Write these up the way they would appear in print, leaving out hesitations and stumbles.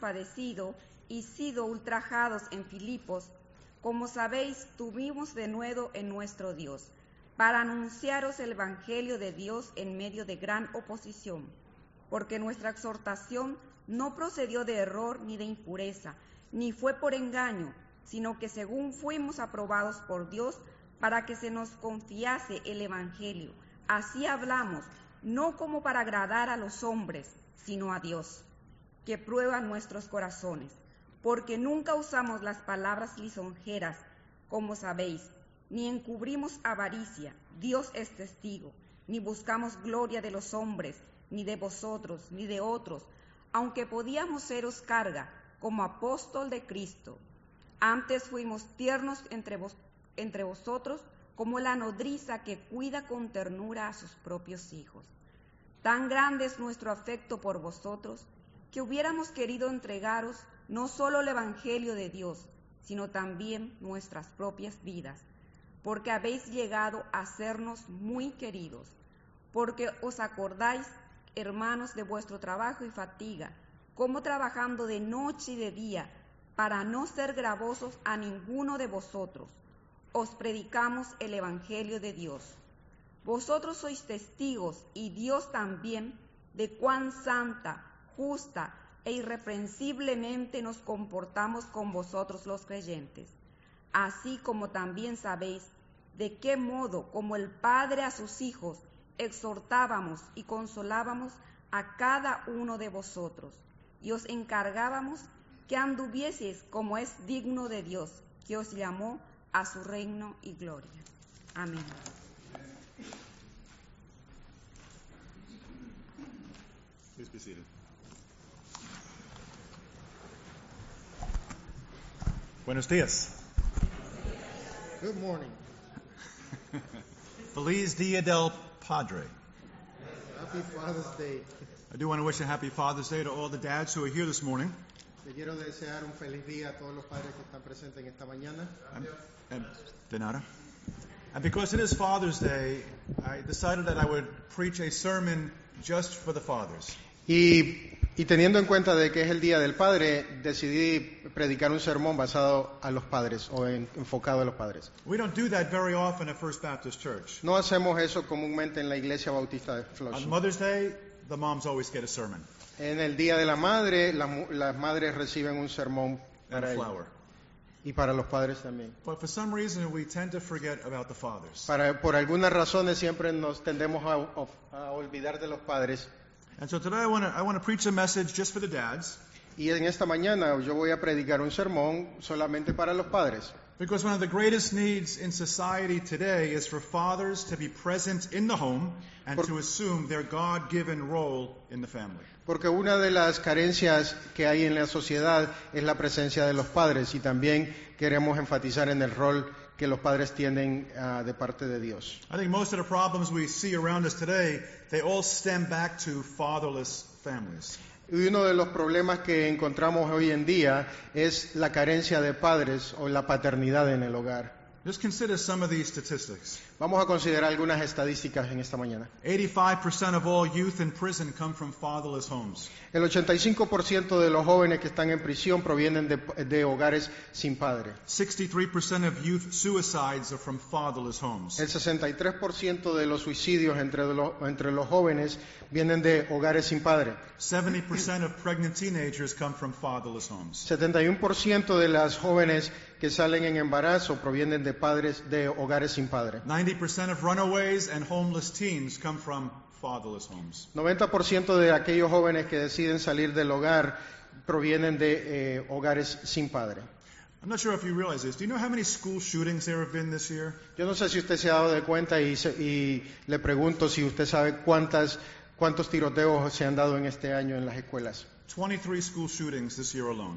padecido y sido ultrajados en Filipos, como sabéis, tuvimos de nuevo en nuestro Dios, para anunciaros el Evangelio de Dios en medio de gran oposición, porque nuestra exhortación no procedió de error ni de impureza, ni fue por engaño, sino que según fuimos aprobados por Dios, para que se nos confiase el Evangelio. Así hablamos, no como para agradar a los hombres, sino a Dios, que prueba nuestros corazones, porque nunca usamos las palabras lisonjeras, como sabéis, ni encubrimos avaricia, Dios es testigo, ni buscamos gloria de los hombres, ni de vosotros, ni de otros, aunque podíamos seros carga, como apóstol de Cristo. Antes fuimos tiernos entre vosotros, como la nodriza que cuida con ternura a sus propios hijos. Tan grande es nuestro afecto por vosotros, que hubiéramos querido entregaros no solo el Evangelio de Dios, sino también nuestras propias vidas, porque habéis llegado a sernos muy queridos, porque os acordáis, hermanos, de vuestro trabajo y fatiga, como trabajando de noche y de día, para no ser gravosos a ninguno de vosotros, os predicamos el Evangelio de Dios. Vosotros sois testigos, y Dios también, de cuán santa, justa e irreprensiblemente nos comportamos con vosotros los creyentes, así como también sabéis de qué modo, como el Padre a sus hijos, exhortábamos y consolábamos a cada uno de vosotros, y os encargábamos que anduvieseis como es digno de Dios, que os llamó a su reino y gloria. Amén. Please be seated. Buenos días. Good morning. Feliz Dia del Padre. Happy Father's Day. I do want to wish a happy Father's Day to all the dads who are here this morning. Le quiero desear un feliz día a todos los padres que están presentes en esta mañana. De nada. And because it is Father's Day, I decided that I would preach a sermon just for the fathers. Y teniendo en cuenta de que es el Día del Padre, decidí predicar un sermón basado a los padres o enfocado a los padres. We don't do that very often at First Baptist Church. No hacemos eso comúnmente en la Iglesia Bautista de On Flushing. Mother's Day, the moms always get a sermon En el Día de la Madre, las madres reciben un sermón and a para ellas. flower. Y para los padres también. But for some reason, we tend to forget about the fathers. Por algunas razones siempre nos tendemos a olvidar de los padres. And so today I want to preach a message just for the dads. Y en esta mañana yo voy a predicar un sermón solamente para los padres. Because one of the greatest needs in society today is for fathers to be present in the home and to assume their God-given role in the family. Porque una de las carencias que hay en la sociedad es la presencia de los padres y también queremos enfatizar en el rol que los padres tienen de parte de Dios. I think most of the problems we see around us today, they all stem back to fatherless families. Y uno de los problemas que encontramos hoy en día es la carencia de padres o la paternidad en el hogar. Just consider some of these statistics. Vamos a considerar algunas estadísticas en esta mañana. 85% of all youth in prison come from fatherless homes. El 85% de los jóvenes que están en prisión provienen de hogares sin padre. 63% of youth suicides are from fatherless homes. El 63% de los suicidios entre los jóvenes vienen de hogares sin padre. 70% of pregnant teenagers come from fatherless homes. 71% de las jóvenes que salen en embarazo provienen de padres de hogares sin padre. 90% of runaways and homeless teens come from fatherless homes. 90% de aquellos jóvenes que deciden salir del hogar provienen de hogares sin padre. I'm not sure if you realize this. Do you know how many school shootings there have been this year? Yo no sé si usted se ha dado de cuenta y le pregunto si usted sabe cuántos tiroteos se han dado en este año en las escuelas. 23 school shootings this year alone.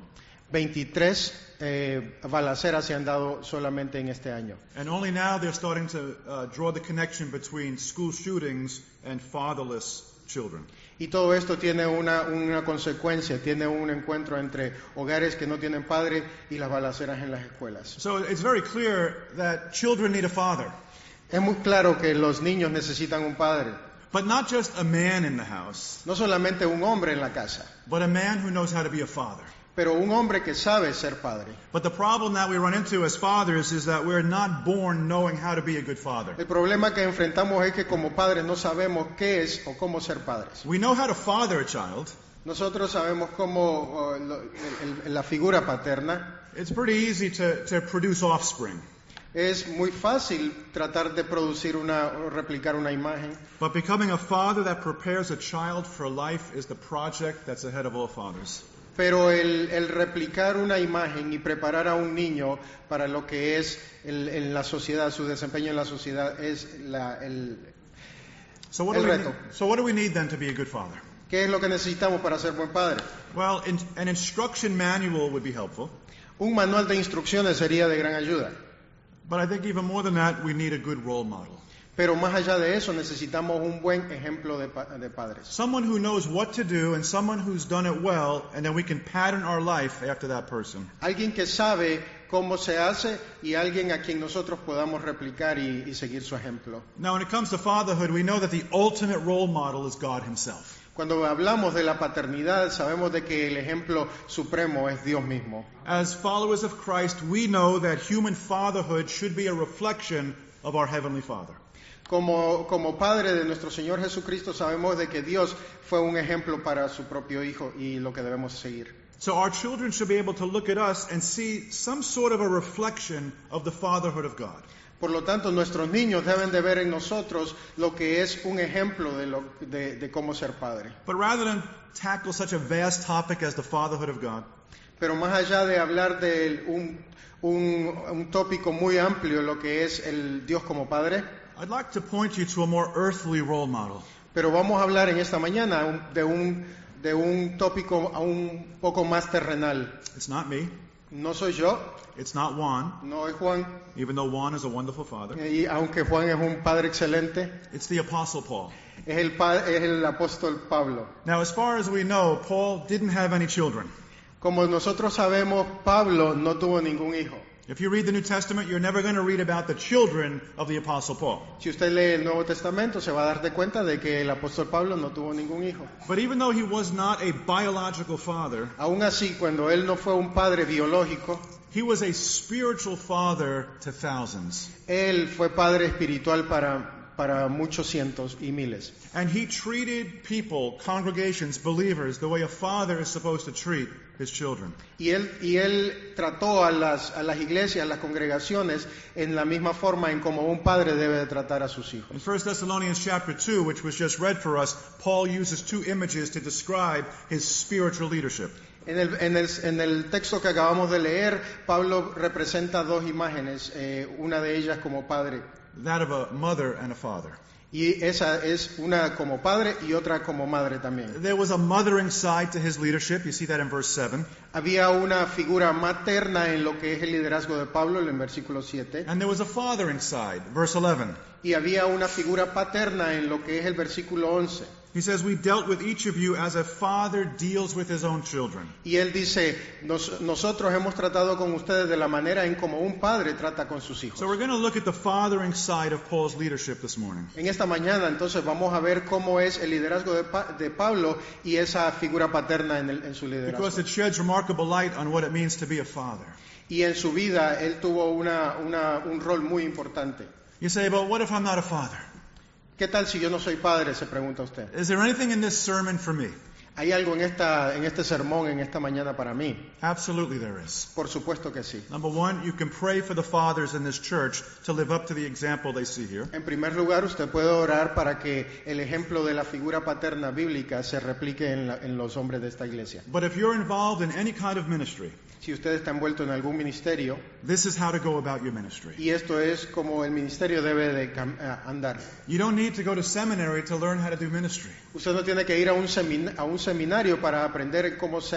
23 balaceras se han dado solamente en este año. And only now they're starting to draw the connection between school shootings and fatherless children. Y todo esto tiene una consecuencia, tiene un encuentro entre hogares que no tienen padre y las balaceras en las escuelas. So it's very clear that children need a father. Es muy claro que los niños necesitan un padre. But not just a man in the house, No solamente un hombre en la casa, but a man who knows how to be a father. pero un hombre que sabe ser padre. But the problem that we run into as fathers is that we're not born knowing how to be a good father. El problema que enfrentamos es que como padres no sabemos qué es o cómo ser padres. We know how to father a child. Nosotros sabemos cómo la figura paterna. It's pretty easy to produce offspring. Es muy fácil tratar de producir o replicar una imagen, But becoming a father that prepares a child for life is the project that's ahead of all fathers. pero el replicar una imagen y preparar a un niño para lo que es en la sociedad, su desempeño en la sociedad, es el So what do we need then to be a good father? ¿Qué es lo que necesitamos para ser buen padre? Well, an instruction manual would be helpful. Un manual de instrucciones sería de gran ayuda. But I think even more than that, we need a good role model. Pero más allá de eso, necesitamos un buen ejemplo de padres. Someone who knows what to do and someone who's done it well, and then we can pattern our life after that person. Alguien que sabe cómo se hace y alguien a quien nosotros podamos replicar y seguir su ejemplo. Now, when it comes to fatherhood, we know that the ultimate role model is God himself. Cuando hablamos de la paternidad, sabemos de que el ejemplo supremo es Dios mismo. As followers of Christ, we know that human fatherhood should be a reflection of our Heavenly Father. Como padre de nuestro Señor Jesucristo, sabemos de que Dios fue un ejemplo para su propio Hijo y lo que debemos seguir. So our children should be able to look at us and see some sort of a reflection of the fatherhood of God. Por lo tanto, nuestros niños deben de ver en nosotros lo que es un ejemplo de cómo ser padre. But rather than tackle such a vast topic as the fatherhood of God, Pero más allá de hablar de un tópico muy amplio, lo que es el Dios como Padre, I'd like to point you to a more earthly role model. pero vamos a hablar en esta mañana de un tópico un poco más terrenal. It's not me. No soy yo, It's not Juan, no es Juan, even though Juan is a wonderful father. y aunque Juan es un padre excelente, It's the Apostle Paul. es el apóstol Pablo. Now, as far as we know, Paul didn't have any children. Como nosotros sabemos, Pablo no tuvo ningún hijo. If you read the New Testament, you're never going to read about the children of the Apostle Paul. Si usted lee el Nuevo Testamento, se va a dar de cuenta de que el apóstol Pablo no tuvo ningún hijo. But even though he was not a biological father, Aún así, cuando él no fue un padre biológico, he was a spiritual father to thousands. él fue padre espiritual para muchos cientos y miles. And he treated people, congregations, believers, the way a father is supposed to treat his children. Y él trató a las iglesias, a las congregaciones, en la misma forma en como un padre debe de tratar a sus hijos. In 1 Thessalonians chapter 2, which was just read for us, Paul uses two images to describe his spiritual leadership. En el texto que acabamos de leer, Pablo representa dos imágenes, una de ellas como padre. That of a mother and a father. Y esa es una como padre y otra como madre también. There was a mothering side to his leadership. You see that in verse 7. Había una figura materna en lo que es el liderazgo de Pablo, en el versículo 7. And there was a fathering side, verse 11. Y había una figura paterna en lo que es el versículo 11. He says, we dealt with each of you as a father deals with his own children. Y él dice, nosotros hemos tratado con ustedes de la manera en como un padre trata con sus hijos. So we're going to look at the fathering side of Paul's leadership this morning. En esta mañana entonces vamos a ver cómo es el liderazgo de Pablo y esa figura paterna en su liderazgo. Because it sheds remarkable light on what it means to be a father. Y en su vida él tuvo un rol muy importante. You say, but what if I'm not a father? ¿Qué tal si yo no soy padre? Se pregunta usted. Is there anything in this sermon for me? ¿Hay algo en este sermón, en esta mañana para mí? Absolutely there is. Por supuesto que sí. Number one, you can pray for the fathers in this church to live up to the example they see here. En primer lugar, usted puede orar para que el ejemplo de la figura paterna bíblica se replique en los hombres de esta iglesia. But if you're involved in any kind of ministry, Si usted está envuelto en algún ministerio, this is how to go about your ministry. y esto es como el ministerio debe de andar. You don't need to go to seminary to learn how to do ministry. Usted no tiene que ir a un seminario para aprender cómo ser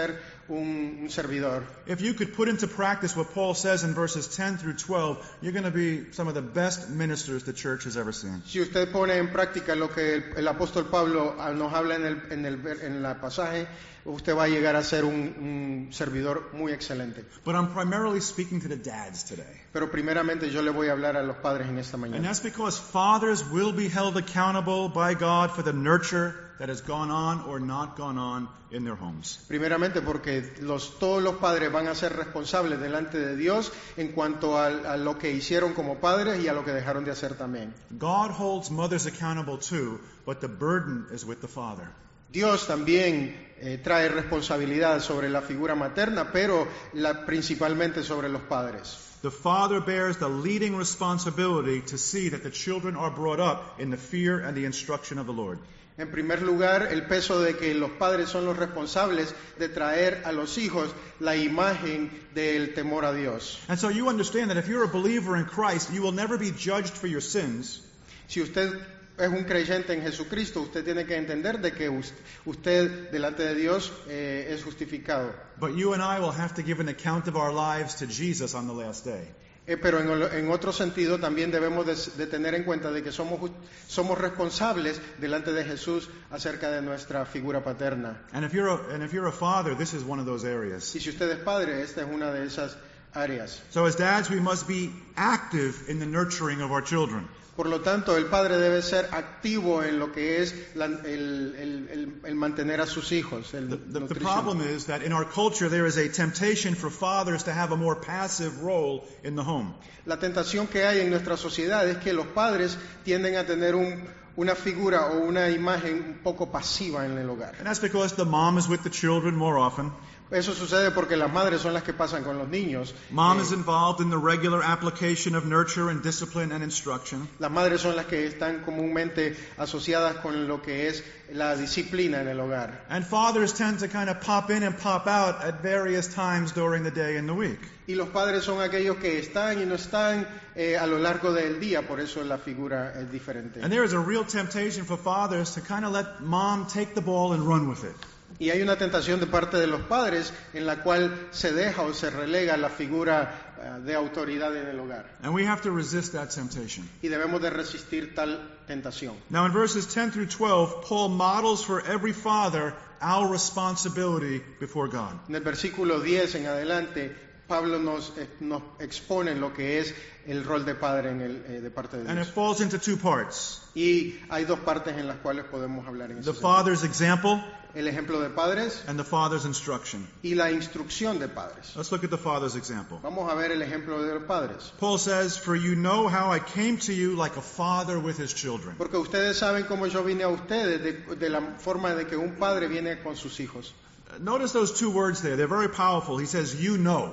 un servidor. If you could put into practice what Paul says in verses 10 through 12, you're going to be some of the best ministers the church has ever seen. Si usted pone en práctica lo que el apóstol Pablo nos habla en la pasaje, usted va a llegar a ser un servidor muy excelente. But I'm primarily speaking to the dads today. Pero primeramente yo le voy a hablar a los padres en esta And mañana. that's because fathers will be held accountable by God for the nurture that has gone on or not gone on in their homes. Primeramente porque todos los padres van a ser responsables delante de Dios en cuanto a lo que hicieron como padres y a lo que dejaron de hacer también. God holds mothers accountable too, but the burden is with the father. Dios también trae responsabilidad sobre la figura materna, pero principalmente sobre los padres. The father bears the leading responsibility to see that the children are brought up in the fear and the instruction of the Lord. En primer lugar, el peso de que los padres son los responsables de traer a los hijos la imagen del temor a Dios. And so you understand that if you're a believer in Christ, you will never be judged for your sins. Si usted es un creyente en Jesucristo, usted tiene que entender de que usted delante de Dios es justificado. But you and I will have to give an account of our lives to Jesus on the last day. Pero en otro sentido también debemos de tener en cuenta de que somos responsables delante de Jesús acerca de nuestra figura paterna. And if you're a father, this is one of those areas. Y si usted es padre, esta es una de esas áreas. So as dads, we must be active in the nurturing of our children. Por lo tanto, el padre debe ser activo en lo que es el mantener a sus hijos. The problem is that in our culture there is a temptation for fathers to have a more passive role in the home. La tentación que hay en nuestra sociedad es que los padres tienden a tener una figura o una imagen un poco pasiva en el hogar. And that's because the mom is with the children more often. Eso sucede porque las madres son las que pasan con los niños. Mom is involved in the regular application of nurture and discipline and instruction. Las madres son las que están comúnmente asociadas con lo que es la disciplina en el hogar. And fathers tend to kind of pop in and pop out at various times during the day and the week. Y los padres son aquellos que están y no están a lo largo del día, por eso la figura es diferente. And there is a real temptation for fathers to kind of let mom take the ball and run with it. Y hay una tentación de parte de los padres en la cual se deja o se relega la figura de autoridad en el hogar. And we have to resist that temptation. Y debemos de resistir tal tentación. Now in verses 10 through 12, Paul models for every father our responsibility before God. En el versículo 10 en adelante, Pablo nos expone lo que es el rol de padre de parte de And it Dios. falls into two parts. Y hay dos partes en las cuales podemos hablar en The ese sentido. father's example El ejemplo de padres and the father's instruction. y la instrucción de padres. Let's look at the father's example. Vamos a ver el ejemplo de los padres. Paul says, "For you know how I came to you like a father with his children." Porque ustedes saben cómo yo vine a ustedes de la forma de que un padre viene con sus hijos. Notice those two words there. They're very powerful. He says, "You know."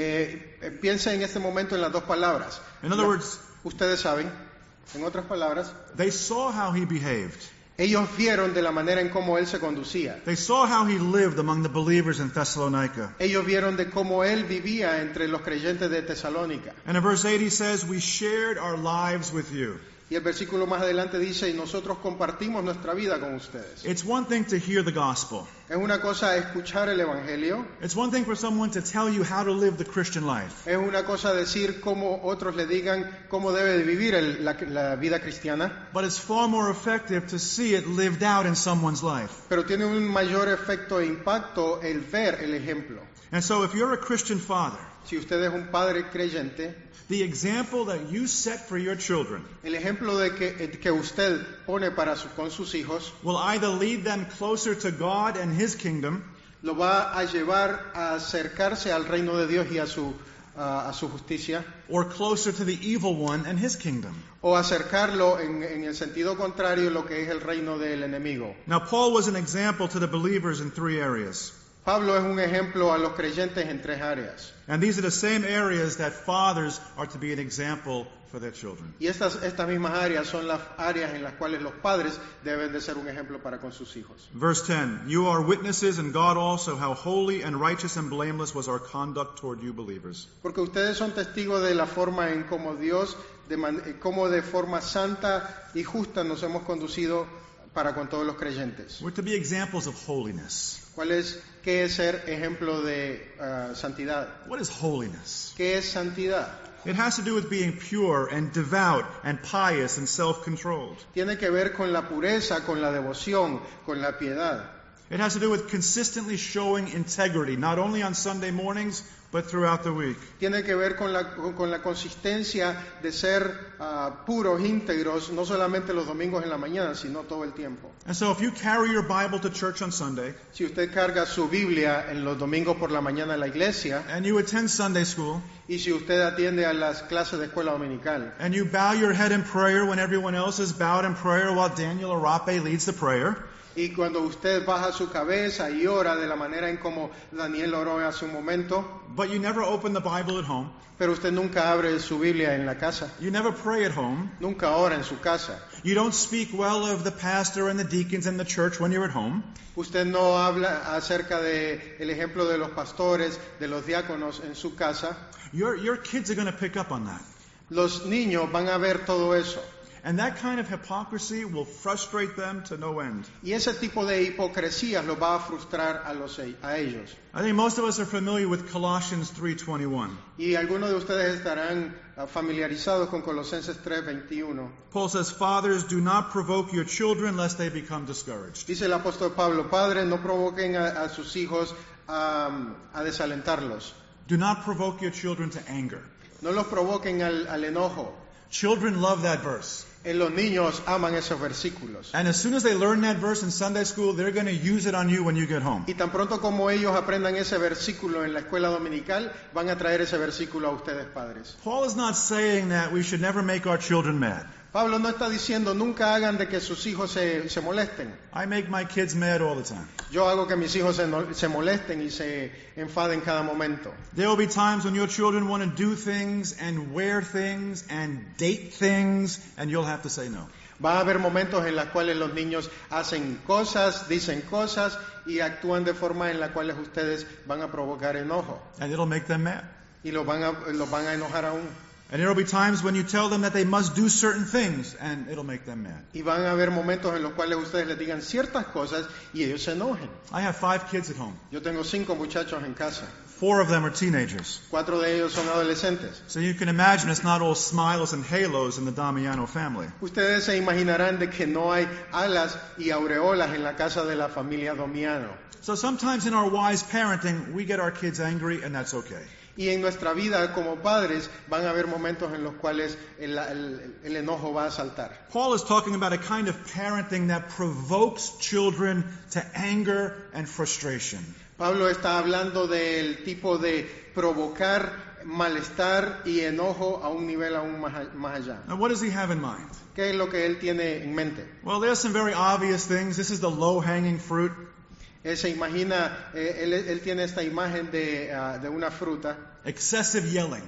Piensa en este momento en las dos palabras. In other words, Ustedes saben, en otras palabras, they saw how he behaved. ellos vieron de la manera en cómo él se conducía. They saw how he lived among the believers in Thessalonica. Ellos vieron de cómo él vivía entre los creyentes de Tesalónica. And in verse 8 he says, "We shared our lives with you." Y el versículo más adelante dice, y nosotros compartimos nuestra vida con ustedes. It's one thing to hear the gospel. Es una cosa escuchar el Evangelio, It's one thing for someone to tell you how to live the Christian life. es una cosa decir cómo otros le digan cómo debe de vivir la vida cristiana, But it's far more effective to see it lived out in someone's life. pero tiene un mayor efecto e impacto el ver el ejemplo. And so if you're a Christian father, Si usted es un padre creyente, the example that you set for your children el ejemplo de que usted pone con sus hijos will either lead them closer to God and His kingdom, lo va a llevar a acercarse al reino de Dios y a su justicia, or closer to the evil one and his kingdom. o acercarlo en el sentido contrario lo que es el reino del enemigo. Now, Paul was an example to the believers in three areas. Pablo es un ejemplo a los creyentes en tres áreas. And these are the same areas that fathers are to be an example for their children. Y estas mismas áreas son las áreas en las cuales los padres deben de ser un ejemplo para con sus hijos. Verse 10, "You are witnesses, and God also, how holy and righteous and blameless was our conduct toward you believers." Porque ustedes son testigos de la forma en cómo Dios, cómo de forma santa y justa nos hemos conducido para con todos los creyentes. We're to be examples of holiness. ¿Qué es ser ejemplo de santidad? What is holiness? ¿Qué es santidad? It has to do with being pure and devout and pious and self-controlled. Tiene que ver con la pureza, con la devoción, con la piedad. It has to do with consistently showing integrity, not only on Sunday mornings, but throughout the week. Tiene que ver con la consistencia de ser puros, íntegros, no solamente los domingos en la mañana, sino todo el tiempo. And so if you carry your Bible to church on Sunday, Si usted carga su Biblia en los domingos por la mañana en la iglesia, and you attend Sunday school, y si usted atiende a las clases de escuela dominical, and you bow your head in prayer when everyone else is bowed in prayer while Daniel Arape leads the prayer, y cuando usted baja su cabeza y ora de la manera en como Daniel oró hace un momento, but you never open the Bible at home, pero usted nunca abre su Biblia en la casa, you never pray at home, nunca ora en su casa, you don't speak well of the pastor and the deacons in the church when you're at home, usted no habla acerca de el ejemplo de los pastores, de los diáconos en su casa, your kids are going to pick up on that. los niños van a ver todo eso. And that kind of hypocrisy will frustrate them to no end. Y ese tipo de hipocresía los va a frustrar a ellos. I think most of us are familiar with Colossians 3:21. Y algunos de ustedes estarán familiarizados con Colosenses 3:21. Paul says, "Fathers, do not provoke your children lest they become discouraged." Dice el apóstol Pablo, padres, no provoquen a sus hijos a desalentarlos. Do not provoke your children to anger. No los provoquen al enojo. Children love that verse. Los niños aman esos versículos. And as soon as they learn that verse in Sunday school, they're going to use it on you when you get home. Y tan pronto como ellos aprendan ese versículo en la escuela dominical, van a traer ese versículo a ustedes, padres. Paul is not saying that we should never make our children mad. Pablo no está diciendo nunca hagan de que sus hijos se molesten. I make my kids mad all the time. Yo hago que mis hijos se molesten y se enfaden cada momento. There will be times when your children want to do things and wear things and date things, and you'll have to say no. Va a haber momentos en los cuales los niños hacen cosas, dicen cosas y actúan de forma en la cual ustedes van a provocar enojo. And it'll make them mad. Y los van a enojar aún. And there will be times when you tell them that they must do certain things, and it'll make them mad. Y van a haber momentos en los cuales ustedes les digan ciertas cosas y ellos se enojen. I have 5 kids at home. Yo tengo 5 muchachos en casa. 4 of them are teenagers. 4 de ellos son adolescentes. So you can imagine it's not all smiles and halos in the Damiano family. Ustedes se imaginarán de que no hay alas y aureolas en la casa de la familia Domiano. So sometimes in our wise parenting, we get our kids angry, and that's okay. Y en nuestra vida como padres van a haber momentos en los cuales el enojo va a saltar. Paul is talking about a kind of parenting that provokes children to anger and frustration. Pablo está hablando del tipo de provocar malestar y enojo a un nivel aún más allá. Now, what does he have in mind? ¿Qué es lo que él tiene en mente? Well, there's some very obvious things. This is the low-hanging fruit. Él se imagina, él tiene esta imagen de una fruta. Excessive yelling.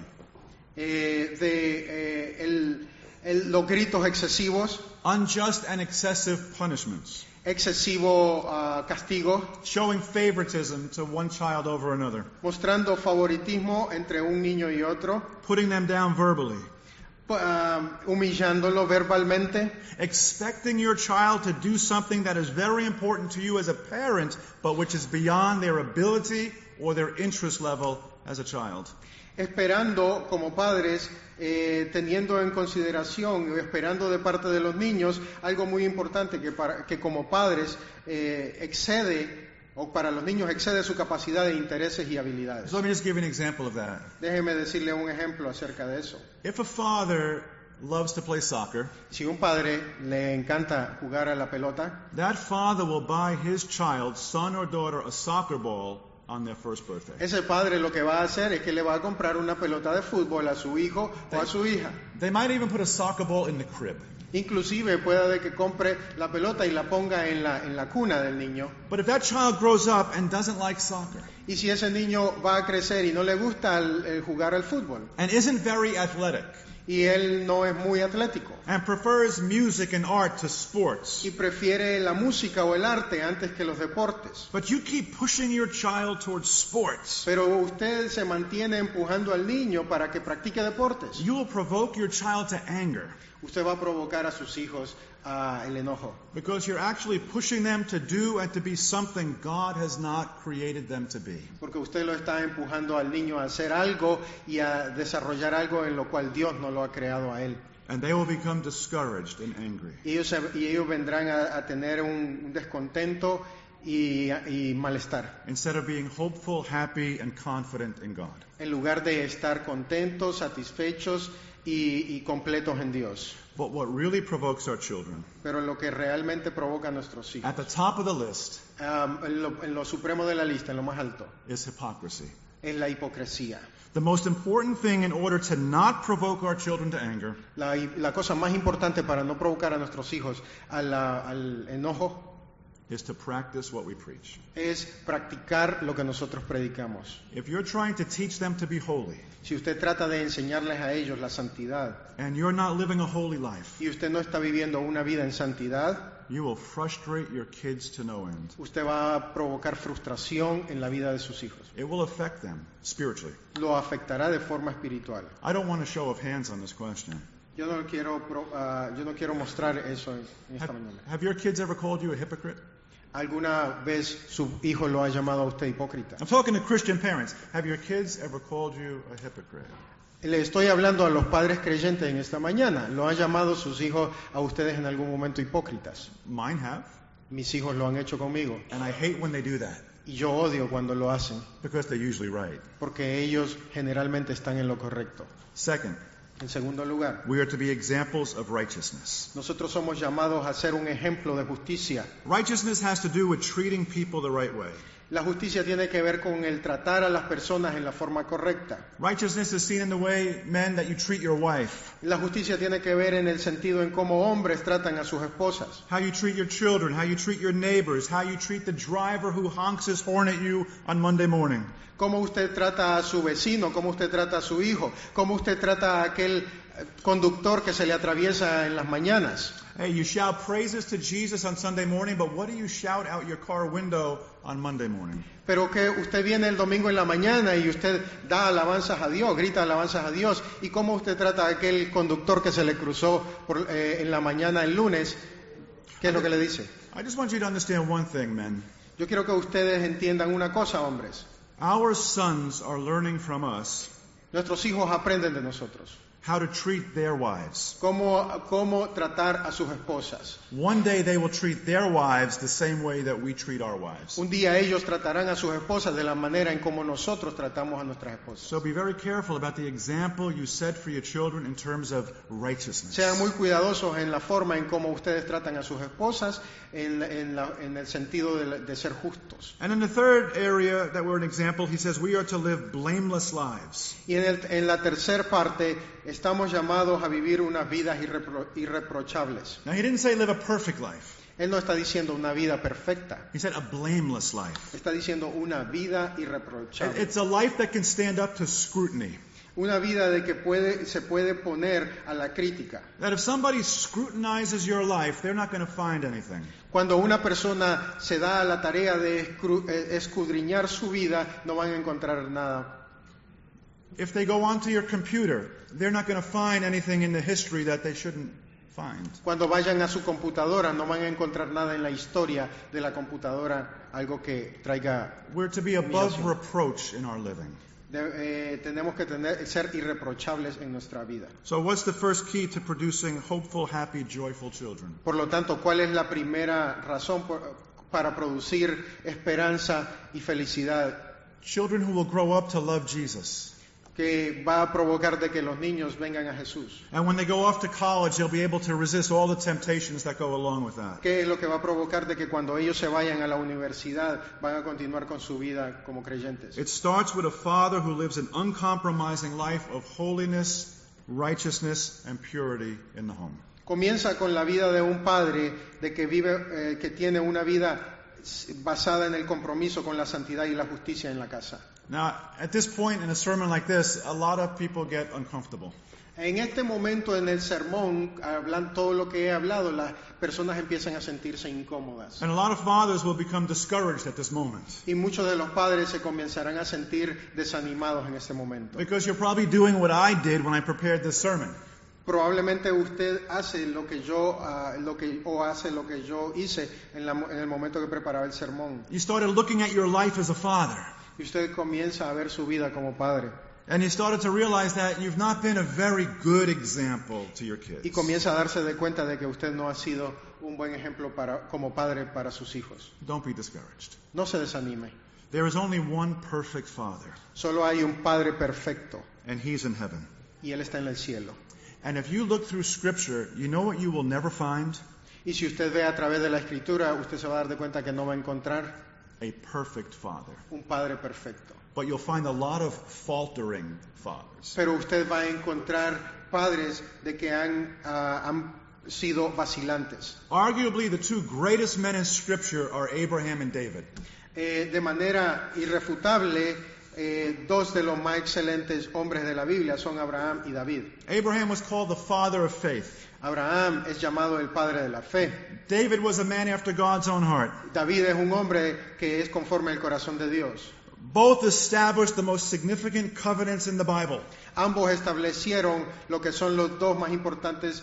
Los gritos excesivos. Unjust and excessive punishments. Excesivo castigo. Showing favoritism to one child over another. Mostrando favoritismo entre un niño y otro. Putting them down verbally. Humillándolo verbalmente. Expecting your child to do something that is very important to you as a parent, but which is beyond their ability or their interest level as a child. Esperando como padres, teniendo en consideración, esperando de parte de los niños, algo muy importante que como padres excede, o para los niños excede su capacidad de intereses y habilidades. So let me just give you an example of that. Déjeme decirle un ejemplo acerca de eso. If a father loves to play soccer, si un padre le encanta jugar a la pelota, that father will buy his child, son or daughter, a soccer ball on their first birthday. Ese padre lo que va a hacer es que le va a comprar una pelota de fútbol a su hijo o a su hija. They might even put a soccer ball in the crib. Inclusive puede que compre la pelota y la ponga en la cuna del niño. But if that child grows up and doesn't like soccer, y si ese niño va a crecer y no le gusta el jugar al fútbol, and isn't very athletic, y él no es muy atlético, and prefers music and art to sports, y prefiere la música o el arte antes que los deportes, but you keep pushing your child towards sports, pero usted se mantiene empujando al niño para que practique deportes, you will provoke your child to anger. usted va a provocar a sus hijos el enojo. Because you're actually pushing them to do and to be something God has not created them to be. Porque usted lo está empujando al niño a hacer algo y a desarrollar algo en lo cual Dios no lo ha creado a él. And they will become discouraged and angry. Y ellos vendrán a tener un descontento y malestar. Instead of being hopeful, happy, and confident in God. En lugar de estar contentos, satisfechos y completos en Dios. But what really provokes our children, Pero lo que realmente provoca a nuestros hijos, at the top of the list, en lo supremo de la lista, en lo más alto, is hypocrisy. es la hipocresía. The most important thing in order to not provoke our children to anger La cosa más importante para no provocar a nuestros hijos al enojo is to practice what we preach. es practicar lo que nosotros predicamos. If you're trying to teach them to be holy, Si usted trata de enseñarles a ellos la santidad and you're not living a holy life, y usted no está viviendo una vida en santidad, you will frustrate your kids to no end. usted va a provocar frustración en la vida de sus hijos. It will affect them spiritually. Lo afectará de forma espiritual. I don't want a show of hands on this question. Yo no quiero mostrar eso en esta mañana. Have your kids ever called you a hypocrite? ¿Alguna vez su hijo lo ha llamado a usted hipócrita? I'm talking to Christian parents. Have your kids ever called you a hypocrite? Le estoy hablando a los padres creyentes en esta mañana. ¿Lo han llamado sus hijos a ustedes en algún momento hipócritas? Mine have, Mis hijos lo han hecho conmigo. and I hate when they do that Y yo odio cuando lo hacen, because they're usually right. porque ellos generalmente están en lo correcto. Second, En segundo lugar, we are to be examples of righteousness. nosotros somos llamados a ser un ejemplo de justicia. Righteousness has to do with treating people the right way. La justicia tiene que ver con el tratar a las personas en la forma correcta. Righteousness is seen in the way, men, that you treat your wife, La justicia tiene que ver en el sentido en cómo hombres tratan a sus esposas, how you treat your children, how you treat your neighbors, how you treat the driver who honks his horn at you on Monday morning. cómo usted trata a su vecino, cómo usted trata a su hijo, cómo usted trata a aquel conductor que se le atraviesa en las mañanas. Hey, you shout praises to Jesus on Sunday morning, but what do you shout out your car window on Monday morning? Pero que usted viene el domingo en la mañana y usted da alabanzas a Dios, grita alabanzas a Dios, y cómo usted trata a aquel conductor que se le cruzó en la mañana el lunes, ¿qué es lo que le dice? I just want you to understand one thing, men. Yo quiero que ustedes entiendan una cosa, hombres. Our sons are learning from us Nuestros hijos aprenden de nosotros. how to treat their wives. Cómo tratar a sus esposas. One day they will treat their wives the same way that we treat our wives. Un día ellos tratarán a sus esposas de la manera en como nosotros tratamos a nuestras esposas. So be very careful about the example you set for your children in terms of righteousness. Sean muy cuidadosos en la forma en cómo ustedes tratan a sus esposas en el sentido de ser justos. And in the third area that we're an example, he says we are to live blameless lives. Y en la tercera parte estamos llamados a vivir unas vidas irreprochables. Now he didn't say live a perfect life. Él no está diciendo una vida perfecta, He said a blameless life. está diciendo una vida irreprochable. It's a life that can stand up to scrutiny. Una vida de que se puede poner a la crítica. That if somebody scrutinizes your life, they're not going to find anything. Cuando una persona se da a la tarea de escudriñar su vida, no van a encontrar nada. If they go onto your computer, they're not going to find anything in the history that they shouldn't find. Cuando vayan a su computadora, no van a encontrar nada en la historia de la computadora, algo que traiga. We're to be above humillación. reproach in our living. Tenemos que ser irreprochables en nuestra vida. So what's the first key to producing hopeful, happy, joyful children? Por lo tanto, ¿cuál es la primera razón para producir esperanza y felicidad Children who will grow up to love Jesus. que va a provocar de que los niños vengan a Jesús? And when they go off to college, they'll be able to resist all the temptations that go along with that. ¿Qué es lo que va a provocar de que cuando ellos se vayan a la universidad van a continuar con su vida como creyentes? It starts with a father who lives an uncompromising life of holiness, righteousness, and purity in the home. Comienza con la vida de un padre de que vive, que tiene una vida basada en el compromiso con la santidad y la justicia en la casa. Now, at this point in a sermon like this, a lot of people get uncomfortable. En este momento en el sermón, hablando todo lo que he hablado, las personas empiezan a sentirse incómodas. And a lot of fathers will become discouraged at this moment. Y muchos de los padres se comenzarán a sentir desanimados en este momento. Because you're probably doing what I did when I prepared this sermon. Probablemente usted hace lo que yo hace lo que yo hice en el momento que preparaba el sermón. You started looking at your life as a father. Y usted comienza a ver su vida como padre. And you started to realize that you've not been a very good example to your kids. Y comienza a darse de cuenta de que usted no ha sido un buen ejemplo como padre para sus hijos. Don't be discouraged. No se desanime. There is only one perfect father, Solo hay un padre perfecto and he's in heaven. y él está en el cielo. And if you look through Scripture, you know what you will never find? Y si usted ve a través de la escritura, usted se va a dar de cuenta que no va a encontrar A perfect father. un padre perfecto. But you'll find a lot of faltering fathers. Pero usted va a encontrar padres de que han sido vacilantes. Arguably, the two greatest men in Scripture are Abraham and David. De manera irrefutable, dos de los más excelentes hombres de la Biblia son Abraham y David. Abraham was called the father of faith. Abraham es llamado el padre de la fe. David was a man after God's own heart. David es un hombre que es conforme al corazón de Dios. Both established the most significant covenants in the Bible. Ambos establecieron lo que son los dos más importantes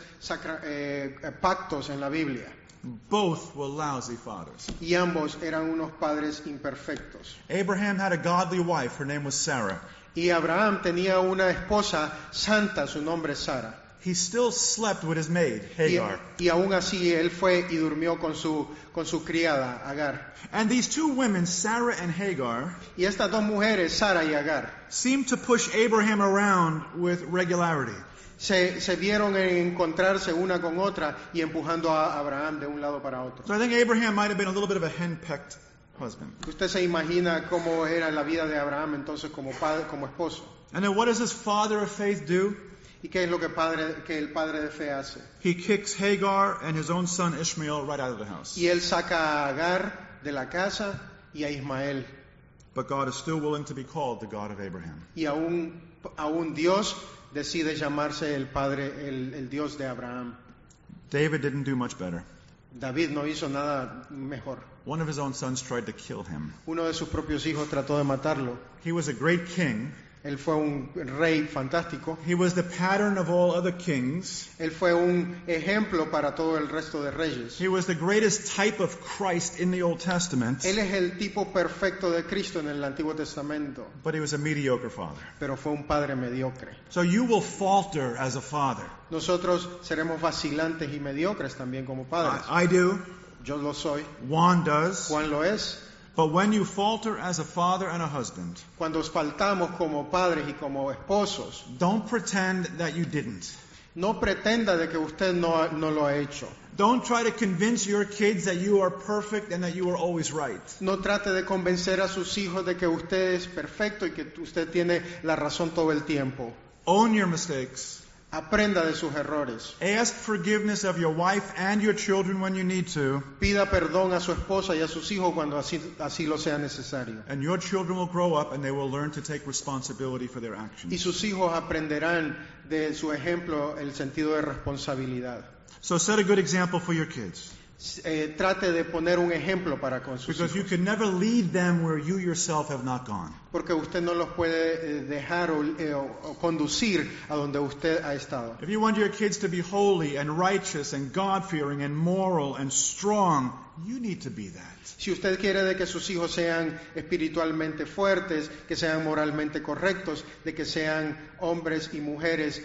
pactos en la Biblia. Both were lousy fathers. Y ambos eran unos padres imperfectos. Abraham had a godly wife. Her name was Sarah. Y Abraham tenía una esposa santa, su nombre es Sara. He still slept with his maid, Hagar. Y aún así él fue y durmió con su criada, Agar. And these two women, Sarah and Hagar, Y estas dos mujeres, Sara y Agar, seemed to push Abraham around with regularity. se vieron en encontrarse una con otra y empujando a Abraham de un lado para otro. So I think Abraham might have been a little bit of a henpecked husband. Usted se imagina cómo era la vida de Abraham entonces como padre, como esposo. And then what does this father of faith do? ¿Y qué es lo que el padre de fe hace? He kicks Hagar and his own son Ishmael right out of the house. Y él saca a Agar de la casa y a Ismael. But God is still willing to be called the God of Abraham. Y aún Dios decide llamarse el padre, el Dios de Abraham. David didn't do much better. David no hizo nada mejor. One of his own sons tried to kill him. Uno de sus propios hijos trató de matarlo. He was a great king. Él fue un rey fantástico. He was the pattern of all other kings. Él fue un ejemplo para todo el resto de reyes. He was the greatest type of Christ in the Old Testament. Él es el tipo perfecto de Cristo en el Antiguo Testamento. But he was a mediocre father. Pero fue un padre mediocre. So you will falter as a father. Nosotros seremos vacilantes y mediocres también como padres. I do. Yo lo soy. Juan does. Juan lo es. But when you falter as a father and a husband, Cuando faltamos como padres y como esposos, don't pretend that you didn't. no pretenda de que usted no lo ha hecho. Don't try to convince your kids that you are perfect and that you are always right. No trate de convencer a sus hijos de que usted es perfecto y que usted tiene la razón todo el tiempo. Own your mistakes. Aprenda de sus errores. Ask forgiveness of your wife and your children when you need to. Pida perdón a su esposa y a sus hijos cuando así lo sea necesario. And your children will grow up and they will learn to take responsibility for their Y actions. sus hijos aprenderán de su ejemplo el sentido de responsabilidad. So set a good example for your kids. Trate de poner un ejemplo para con sus Because you hijos. can never lead them where you yourself have not gone. Porque usted no los puede dejar o conducir a donde usted ha estado. If you want your kids to be holy and righteous and God-fearing and moral and strong, you need to be that. Si usted quiere de que sus hijos sean espiritualmente fuertes, que sean moralmente correctos, de que sean hombres y mujeres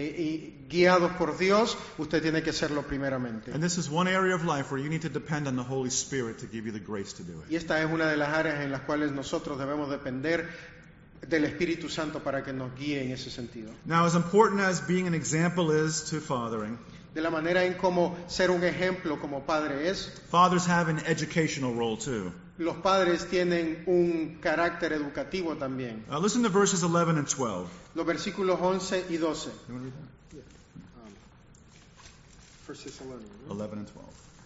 y guiados por Dios, usted tiene que serlo primeramente. And this is one area of life where you need to depend on the Holy Spirit to give you the grace to do it. Y esta es una de las áreas en las cuales nosotros debemos depender del Espíritu Santo para que nos guíe en ese sentido. Now, as important as being an example is to fathering, De la manera en cómo ser un ejemplo como padre es, fathers have an educational role too. los padres tienen un carácter educativo también. Listen to verses 11 and 12. Los versículos 11 y 12. 11 and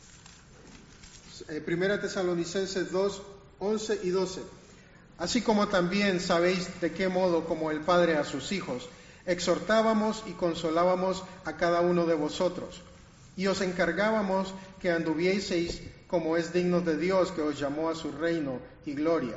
12. Primera Tesalonicenses 2, 11 y 12. Así como también sabéis de qué modo como el Padre a sus hijos, exhortábamos y consolábamos a cada uno de vosotros, y os encargábamos que anduvieseis como es digno de Dios que os llamó a su reino y gloria.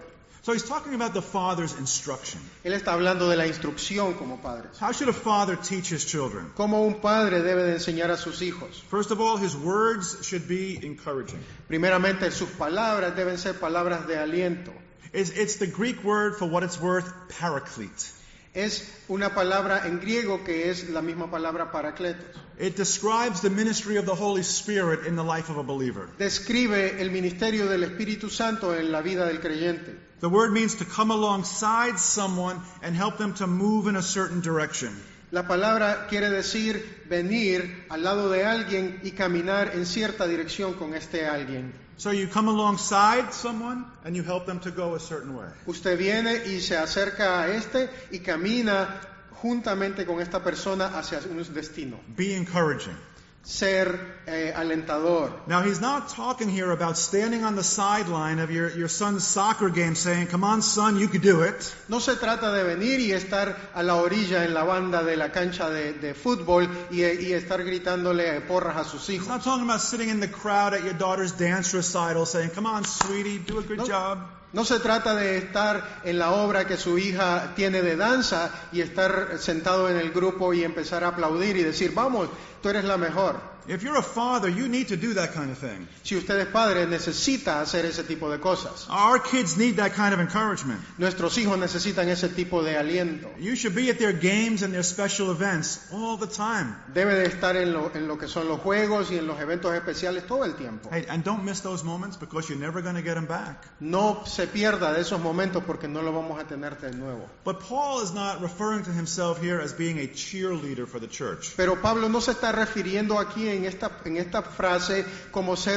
So he's talking about the father's instruction. Él está hablando de la instrucción como padres. How should a father teach his children? Cómo un padre debe de enseñar a sus hijos. First of all, his words should be encouraging. Primeramente, sus palabras deben ser palabras de aliento. It's the Greek word, for what it's worth, paraclete. Es una palabra en griego que es la misma palabra paracletos. It describes the ministry of the Holy Spirit in the life of a believer. Describe el ministerio del Espíritu Santo en la vida del creyente. The word means to come alongside someone and help them to move in a certain direction. La palabra quiere decir venir al lado de alguien y caminar en cierta dirección con este alguien. So you come alongside someone and you help them to go a certain way. Usted viene y se acerca a este y camina juntamente con esta persona hacia un destino. Be encouraging. Ser alentador. Now he's not talking here about standing on the sideline of your son's soccer game saying, come on son, you can do it. No se trata de venir y estar a la orilla en la banda de la cancha de fútbol y estar gritándole porras a sus He's hijos. not talking about sitting in the crowd at your daughter's dance recital saying, come on sweetie, do a good job. No se trata de estar en la obra que su hija tiene de danza y estar sentado en el grupo y empezar a aplaudir y decir, vamos, tú eres la mejor. If you're a father, you need to do that kind of thing. Si usted es padre, necesita hacer ese tipo de cosas. Our kids need that kind of encouragement. Nuestros hijos necesitan ese tipo de aliento. You should be at their games and their special events all the time. Debe de estar en lo que son los juegos y en los eventos especiales todo el tiempo. Hey, and don't miss those moments because you're never going to get them back. No se pierda de esos momentos porque no lo vamos a tener de nuevo. But Paul is not referring to himself here as being a cheerleader for the church. Pero Pablo no se está refiriendo aquí en esta frase como ser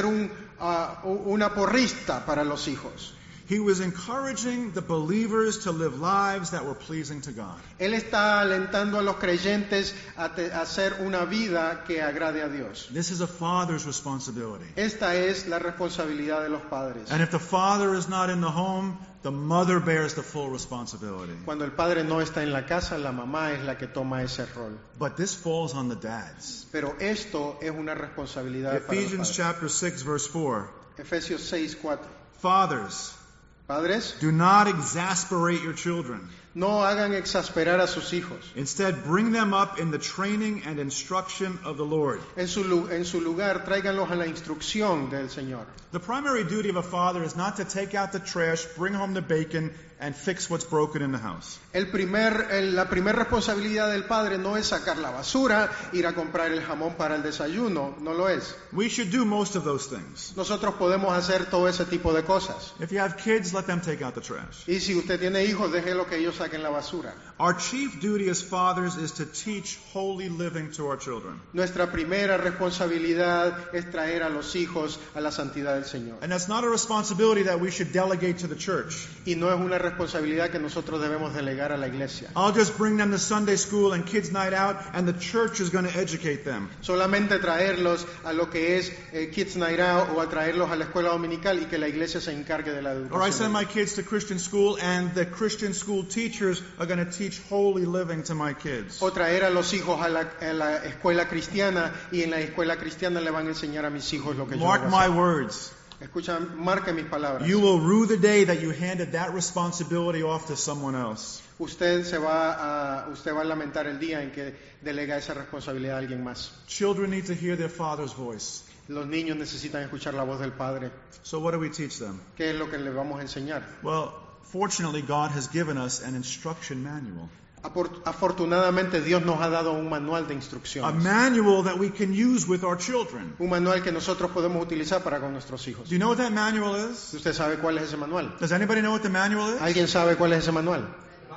una porrista para los hijos. He was encouraging the believers to live lives that were pleasing to God. Él está alentando a los creyentes a hacer una vida que agrade a Dios. This is a father's responsibility. Esta es la responsabilidad de los padres. And if the father is not in the home, the mother bears the full responsibility. Cuando el padre no está en la casa, la mamá es la que toma ese rol. But this falls on the dads. Pero esto es una responsabilidad para los Ephesians padres. chapter 6 verse 4. Efesios 6:4. Fathers, Padres, do not exasperate your children. no hagan exasperar a sus hijos. Instead, bring them up in the training and instruction of the Lord. En su lugar, tráiganlos a la instrucción del Señor. The primary duty of a father is not to take out the trash, bring home the bacon, and fix what's broken in the house. La primera responsabilidad del padre no es sacar la basura, ir a comprar el jamón para el desayuno, no lo es. We should do most of those things. Nosotros podemos hacer todo ese tipo de cosas. If you have kids, let them take out the trash. Y si usted tiene hijos, déjelo que ellos saquen la basura. Our chief duty as fathers is to teach holy living to our children. Nuestra primera responsabilidad es traer a los hijos a la santidad del Señor. And that's not a responsibility that we should delegate to the church. Y no es una responsabilidad que nosotros debemos delegar a la iglesia. I'll just bring them to Sunday school and kids' night out, and the church is going to educate them. Solamente traerlos a lo que es Kids Night Out o a traerlos a la escuela dominical y que la iglesia se encargue de la Or I send educación. my kids to Christian school, and the Christian school teachers are going to teach holy living to my kids. O traer a los hijos a la escuela cristiana y en la escuela cristiana le van a enseñar a mis hijos lo que yo Mark debo my hacer. words. Escucha, marque mis palabras. You will rue the day that you handed that responsibility off to someone else. Usted va a lamentar el día en que delega esa responsabilidad a alguien más. Children need to hear their father's voice. Los niños necesitan escuchar la voz del Padre. So what do we teach them? ¿Qué es lo que les vamos a enseñar? Well, fortunately, God has given us an instruction manual. Afortunadamente Dios nos ha dado un manual de A instrucciones. manual that we can use with our children. Un manual que nosotros podemos utilizar para con nuestros hijos. Do you know what that manual is? ¿Usted sabe cuál es ese manual? Does anybody know what the manual is? ¿Alguien sabe cuál es ese manual?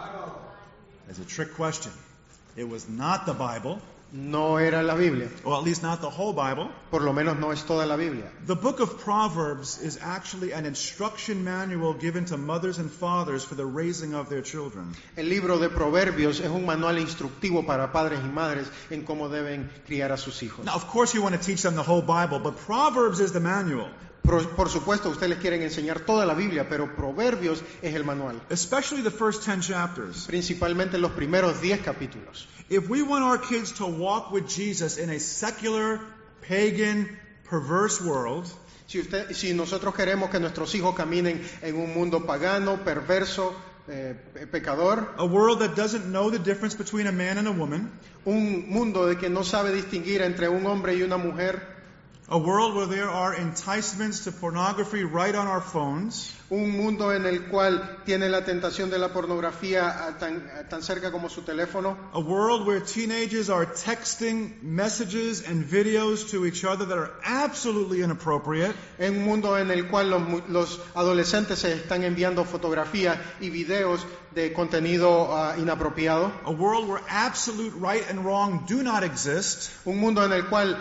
It's a trick question. It was not the Bible, No era la Biblia. or at least not the whole Bible. Por lo menos no es toda la Biblia. The book of Proverbs is actually an instruction manual given to mothers and fathers for the raising of their children. El libro de Proverbios es un manual instructivo para padres y madres en cómo deben criar a sus hijos. Now, of course, you want to teach them the whole Bible, but Proverbs is the manual, Por supuesto, ustedes les quieren enseñar toda la Biblia, pero Proverbios es el manual. especially the first 10 chapters. Principalmente los primeros 10 capítulos. If we want our kids to walk with Jesus in a secular, pagan, perverse world, Si nosotros queremos que nuestros hijos caminen en un mundo pagano, perverso, pecador, a world that doesn't know the difference between a man and a woman, un mundo de que no sabe distinguir entre un hombre y una mujer, a world where there are enticements to pornography right on our phones, un mundo en el cual tiene la tentación de la pornografía tan cerca como su teléfono, a world where teenagers are texting messages and videos to each other that are absolutely inappropriate, en un mundo en el cual los adolescentes se están enviando fotografías y videos de contenido inapropiado, a world where absolute right and wrong do not exist, un mundo en el cual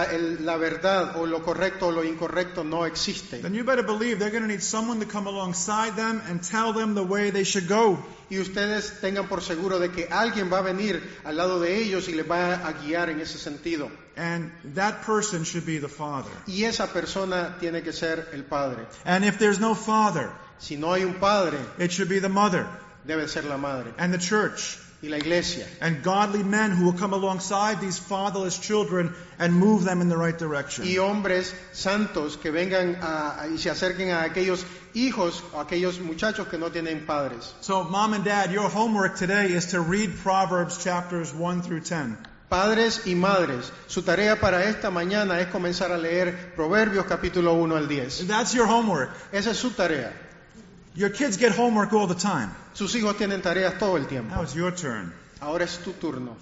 la verdad o lo correcto o lo incorrecto no existe. then you better believe they're going to need someone to come alongside them and tell them the way they should go. Y ustedes tengan por seguro de que alguien va a venir al lado de ellos y les va a guiar en ese sentido. And that person should be the father. Y esa persona tiene que ser el padre. And if there's no father, Si no hay un padre, it should be the mother debe ser la madre and the church y la iglesia. and godly men who will come alongside these fatherless children and move them in the right direction. Y hombres santos que vengan y se acerquen a aquellos hijos o aquellos muchachos que no tienen padres. So, mom and dad, your homework today is to read Proverbs chapters 1 through 10. Padres y madres, su tarea para esta mañana es comenzar a leer Proverbios capítulo 1 al 10. That's your homework. Esa es su tarea. Your kids get homework all the time. Sus hijos tienen tareas todo el tiempo. Now it's your turn. Ahora es tu turno.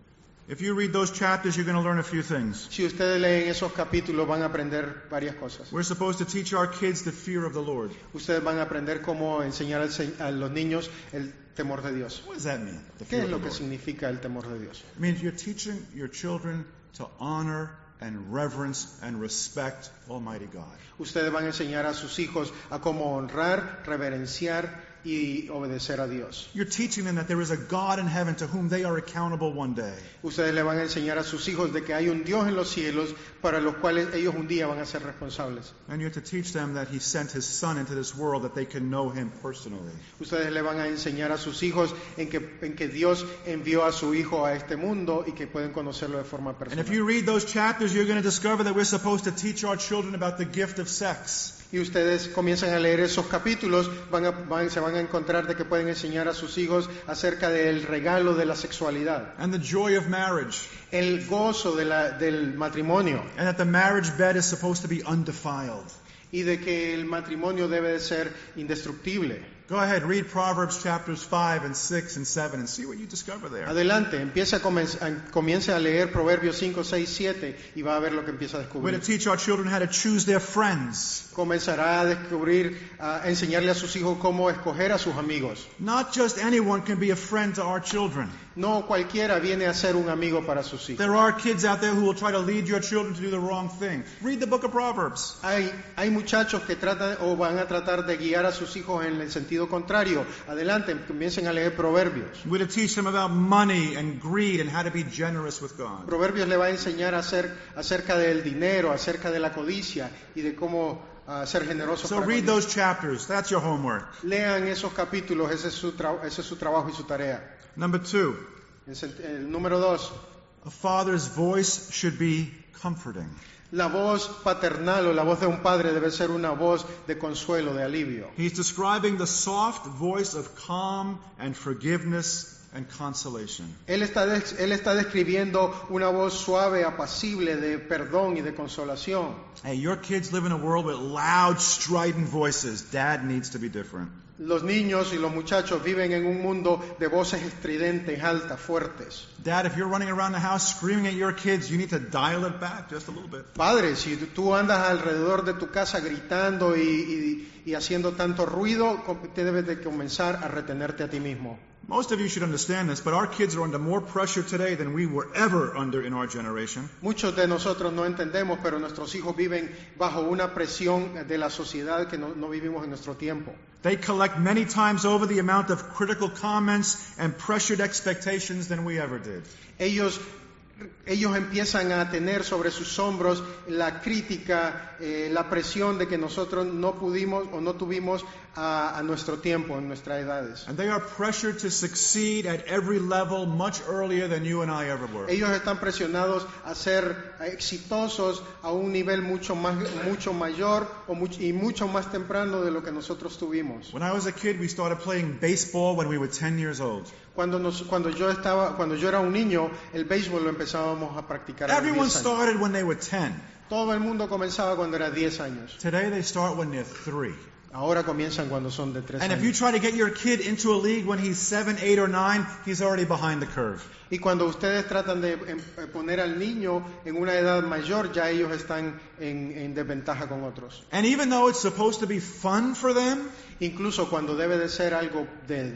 If you read those chapters, you're going to learn a few things. Si ustedes leen esos capítulos van a aprender varias cosas. We're supposed to teach our kids the fear of the Lord. Ustedes van a aprender cómo enseñar a los niños el temor de Dios. What does that mean? The ¿Qué fear es of lo the que Lord. significa el temor de Dios? It means you're teaching your children to honor and reverence and respect Almighty God. Ustedes van a enseñar a sus hijos a cómo honrar, reverenciar y obedecer a Dios. You're teaching them that there is a God in heaven to whom they are accountable one day. Ustedes le van a enseñar a sus hijos de que hay un Dios en los cielos para los cuales ellos un día van a ser responsables. And you have to teach them that He sent His Son into this world that they can know Him personally. Ustedes le van a enseñar a sus hijos en que Dios envió a su Hijo a este mundo y que pueden conocerlo de forma And personal. if you read those chapters, you're going to discover that we're supposed to teach our children about the gift of sex. Y ustedes comienzan a leer esos capítulos, se van a encontrar de que pueden enseñar a sus hijos acerca del regalo de la sexualidad, And the joy of marriage. el gozo del matrimonio And that the marriage bed is supposed to be undefiled. y de que el matrimonio debe de ser indestructible. Go ahead, read Proverbs chapters 5 and 6 and 7 and see what you discover there. Adelante, comience a leer Proverbios 5, 6, 7 y va a ver lo que empieza a We're descubrir. to teach our children how to choose their friends. Comenzará a descubrir, a enseñarle a sus hijos cómo escoger a sus amigos. Not just anyone can be a friend to our children. No cualquiera viene a ser un amigo para sus hijos. There are kids out there who will try to lead your children to do the wrong thing. Read the book of Proverbs. Hay muchachos que tratan o van a tratar de guiar a sus hijos en el sentido contrario. Adelante, comiencen a leer Proverbios. We're to teach them about money and greed and how to be generous with God. Proverbios le va a enseñar acerca del dinero, acerca de la codicia y de cómo ser generosos. So para read con Dios. those chapters. That's your homework. Lean esos capítulos, ese es su trabajo y su tarea. Number 2, El número 2, a father's voice should be comforting. la voz paternal o la voz de un padre debe ser una voz de consuelo, de alivio. He's describing the soft voice of calm and forgiveness and consolation. Él está describiendo una voz suave, apacible, de perdón y de consolación. Hey, your kids live in a world with loud, strident voices. Dad needs to be different. Los niños y los muchachos viven en un mundo de voces estridentes, altas, fuertes. Dad, if you're running around the house screaming at your kids, you need to dial it back just a little bit. Padre, si tú andas alrededor de tu casa gritando y haciendo tanto ruido, te debes de comenzar a retenerte a ti mismo. Most of you should understand this, but our kids are under more pressure today than we were ever under in our generation. Muchos de nosotros no entendemos, pero nuestros hijos viven bajo una presión de la sociedad que no vivimos en nuestro tiempo. They collect many times over the amount of critical comments and pressured expectations than we ever did. Ellos ellos empiezan a tener sobre sus hombros la crítica, la presión de que nosotros no pudimos o no tuvimos a nuestro tiempo, en nuestras edades. And they are pressured to succeed at every level much earlier than you and I ever were. Ellos están presionados a ser exitosos a un nivel mucho mayor y mucho más temprano de lo que nosotros tuvimos. When I was a kid, we started playing baseball when we were 10 years old. Cuando yo era un niño, el béisbol lo empezábamos a practicar a los 10 Everyone años. started when they were 10. Todo el mundo comenzaba cuando era 10 años. Today they start when they're 3. Ahora comienzan cuando son de 3 And años. if you try to get your kid into a league when he's 7, 8, or 9, he's already behind the curve. Y cuando ustedes tratan de poner al niño en una edad mayor, ya ellos están en desventaja con otros. And even though it's supposed to be fun for them, Incluso cuando debe de ser algo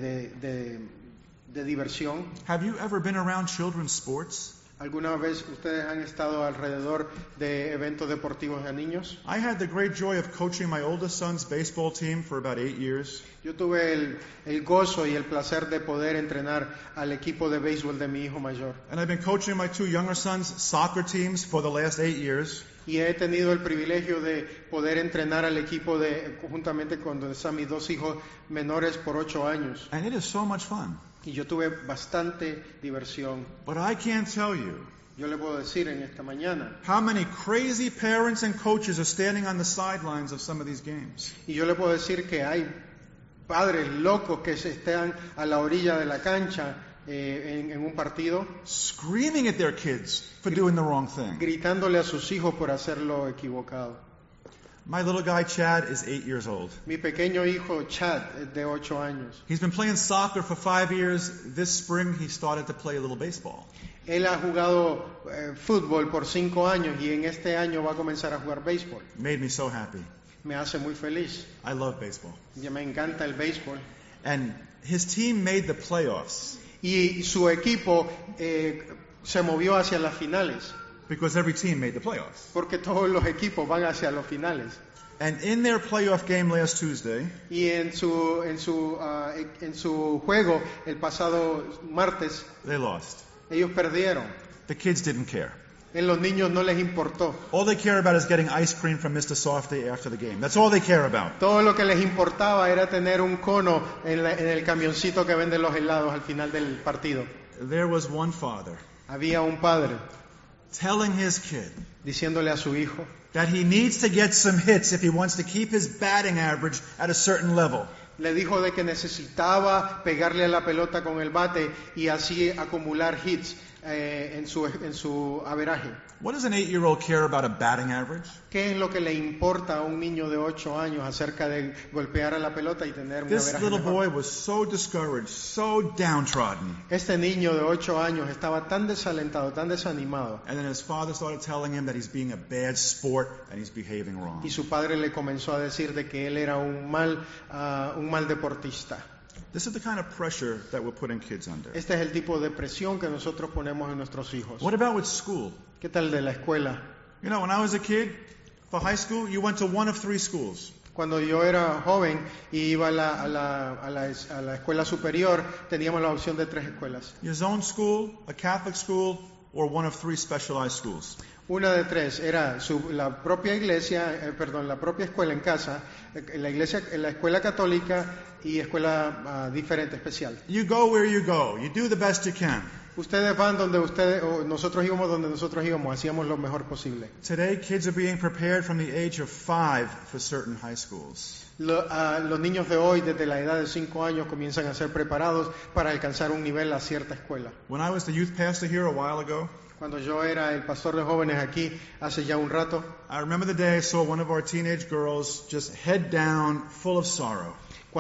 de diversión. have you ever been around children's sports? ¿Alguna vez ustedes han estado alrededor de eventos deportivos de niños? I had the great joy of coaching my oldest son's baseball team for about 8 years. Yo tuve el gozo y el placer de poder entrenar al equipo de béisbol de mi hijo mayor. And I've been coaching my 2 younger sons' soccer teams for the last 8 years. Y he tenido el privilegio de poder entrenar al equipo juntamente con donde están mis 2 hijos menores por 8 años. And it is so much fun. Y yo tuve bastante diversión. But I can't tell you Yo le puedo decir en esta mañana, how many crazy parents and coaches are standing on the sidelines of some of these games. y yo le puedo decir que hay padres locos que se están a la orilla de la cancha en un partido, Screaming at their kids for doing the wrong thing. gritándole a sus hijos por hacerlo equivocado. My little guy Chad is 8 years old. Mi pequeño hijo Chad es de 8 años. He's been playing soccer for 5 years. This spring he started to play a little baseball. Él ha jugado fútbol por 5 años y en este año va a comenzar a jugar béisbol. Made me so happy. Me hace muy feliz. I love baseball. Ya me encanta el béisbol. And his team made the playoffs Y su equipo se movió hacia las finales, because every team made the playoffs. porque todos los equipos van hacia los finales. And in their playoff game last Tuesday, Y en su juego el pasado martes, they lost. ellos perdieron. The kids didn't care. En los niños no les importó. All they care about is getting ice cream from Mr. Softy after the game. That's all they care about. Todo lo que les importaba era tener un cono en el camioncito que vende los helados al final del partido. There was one father Había un padre telling his kid diciéndole a su hijo that he needs to get some hits if he wants to keep his batting average at a certain level. Le dijo de que necesitaba pegarle a la pelota con el bate y así acumular hits en su averaje. What does an 8-year-old care about a batting average? ¿Qué es lo que le importa a un niño de 8 años acerca de golpear a la pelota y tener un This averaje little mejor? boy was so discouraged, so downtrodden. Este niño de 8 años estaba tan desalentado, tan desanimado, And then his father started telling him that he's being a bad sport and he's behaving wrong. y su padre le comenzó a decir de que él era un mal deportista. This is the kind of pressure that we're putting kids under. Este es el tipo de presión que nosotros ponemos en nuestros hijos. What about with school? ¿Qué tal de la escuela? You know, when I was a kid, for high school, you went to one of 3 schools. Cuando yo era joven y iba a la escuela superior, teníamos la opción de 3 escuelas. Your zone school, a Catholic school, or one of 3 specialized schools. Una de 3 era la propia iglesia, la propia escuela en casa, la escuela católica y escuela diferente, especial. You go where you go. You do the best you can. Ustedes van nosotros íbamos donde nosotros íbamos, hacíamos lo mejor posible. Today, kids are being prepared from the age of 5 for certain high schools. Los niños de hoy, desde la edad de 5 años, comienzan a ser preparados para alcanzar un nivel a cierta escuela. When I was the youth pastor here a while ago, Cuando yo era el pastor de jóvenes aquí, hace ya un rato, I remember the day I saw one of our teenage girls just head down, full of sorrow.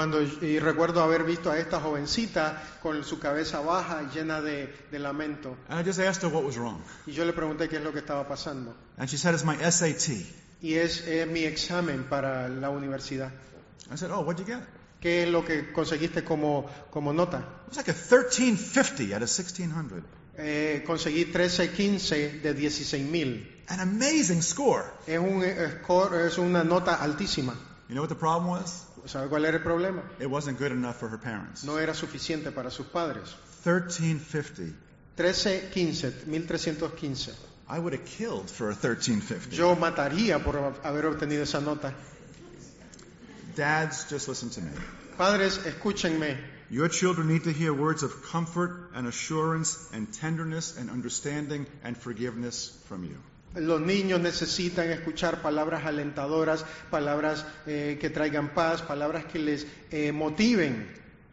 y recuerdo haber visto a esta jovencita con su cabeza baja, llena de lamento. And I just asked her what was wrong. Y yo le pregunté qué es lo que estaba pasando. And she said, it's my SAT. Y es mi examen para la universidad. I said, oh, what'd you get? ¿Qué es lo que conseguiste como nota? It was like a 1350 out of 1600. Conseguí 13.15 de 16.000. An amazing score. Es una nota altísima. You know what the problem was? ¿Sabe cuál era el problema? It wasn't good enough for her parents. No era suficiente para sus padres. 1350 1315. I would have killed for a 1350. Yo mataría por haber obtenido esa nota. Dads, just listen to me. Padres, escúchenme. Your children need to hear words of comfort and assurance and tenderness and understanding and forgiveness from you. Los niños necesitan escuchar palabras alentadoras, palabras que traigan paz, palabras que les motiven.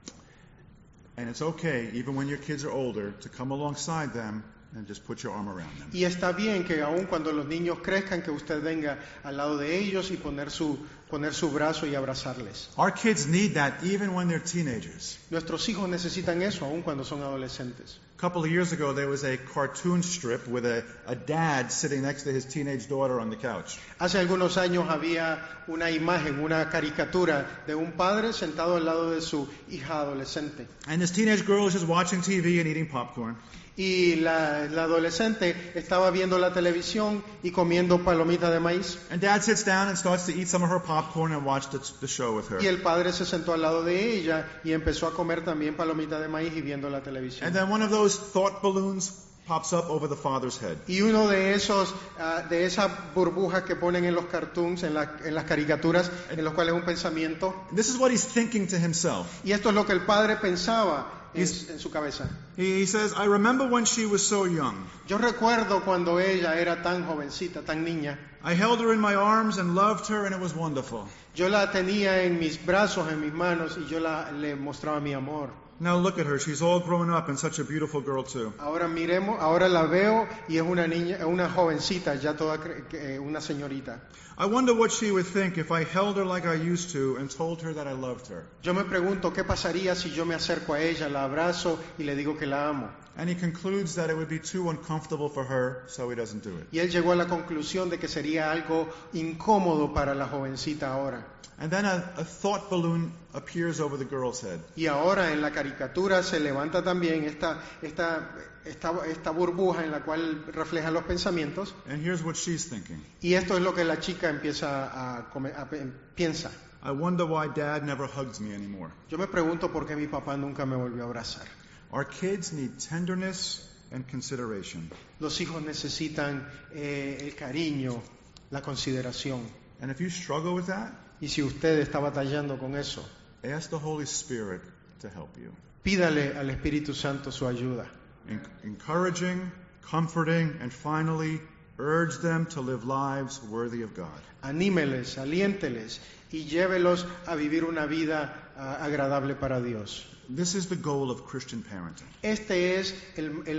And it's okay, even when your kids are older, to come alongside them and just put your arm around them. Y está bien que aun cuando los niños crezcan, que usted venga al lado de ellos y poner su brazo y abrazarles. Our kids need that even when they're teenagers. Nuestros hijos necesitan eso aun cuando son adolescentes. A couple of years ago, there was a cartoon strip with a dad sitting next to his teenage daughter on the couch. Hace algunos años había una imagen, una caricatura de un padre sentado al lado de su hija adolescente. And this teenage girl is just watching TV and eating popcorn. Y la adolescente estaba viendo la televisión y comiendo palomitas de maíz. And dad sits down and starts to eat some of her popcorn and watch the show with her. Y el padre se sentó al lado de ella y empezó a comer también palomitas de maíz y viendo la televisión. And then one of those thought balloons pops up over the father's head. Y uno de esas burbujas que ponen en los cartoons, en las caricaturas, en los cuales un pensamiento. This is what he's thinking to himself. Y esto es lo que el padre pensaba en su cabeza. He says, I remember when she was so young. Yo recuerdo cuando ella era tan jovencita, tan niña. I held her in my arms and loved her, and it was wonderful. Yo la tenía en mis brazos, en mis manos, y yo le mostraba mi amor. Now look at her. She's all grown up and such a beautiful girl too. Ahora la veo y es una niña, una jovencita, ya toda una señorita. I wonder what she would think if I held her like I used to and told her that I loved her. Yo me pregunto qué pasaría si yo me acerco a ella, la abrazo y le digo que la amo. And he concludes that it would be too uncomfortable for her, so he doesn't do it. Y él llegó a la conclusión de que sería algo incómodo para la jovencita ahora. And then a thought balloon appears over the girl's head. Y ahora en la caricatura se levanta también esta burbuja en la cual refleja los pensamientos. And here's what she's thinking. Y esto es lo que la chica piensa. I wonder why dad never hugs me anymore. Yo me pregunto por qué mi papá nunca me volvió a abrazar. Our kids need tenderness and consideration. Los hijos necesitan el cariño, la consideración. And if you struggle with that, y si usted está batallando con eso, ask the Holy Spirit to help you. Pídale al Espíritu Santo su ayuda. Encouraging, comforting, and finally, urge them to live lives worthy of God. Anímeles, aliénteles y llévelos a vivir una vida agradable para Dios. This is the goal of Christian parenting. Este es la